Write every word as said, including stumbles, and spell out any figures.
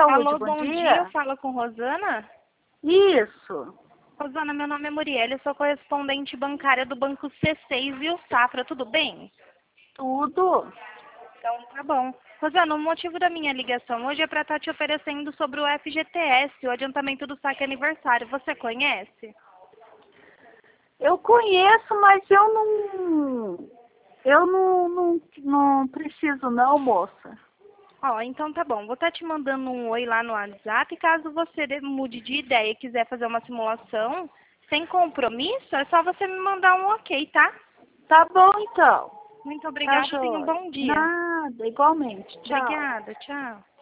Saúde, Alô, bom, bom dia. dia. Fala com Rosana? Isso. Rosana, meu nome é Muriel, eu sou correspondente bancária do Banco C seis e o Safra, tudo bem? Tudo. Então, tá bom. Rosana, o motivo da minha ligação hoje é para estar te oferecendo sobre o F G T S, o adiantamento do saque aniversário. Você conhece? Eu conheço, mas eu não... Eu não, não, não preciso não, moça. Ó, então tá bom. Vou estar te mandando um oi lá no WhatsApp. Caso você de- mude de ideia e quiser fazer uma simulação, sem compromisso, é só você me mandar um ok, tá? Tá bom, então. Muito Tá obrigada e tenha um joia. bom dia. Nada, igualmente. Tchau. Obrigada, tchau.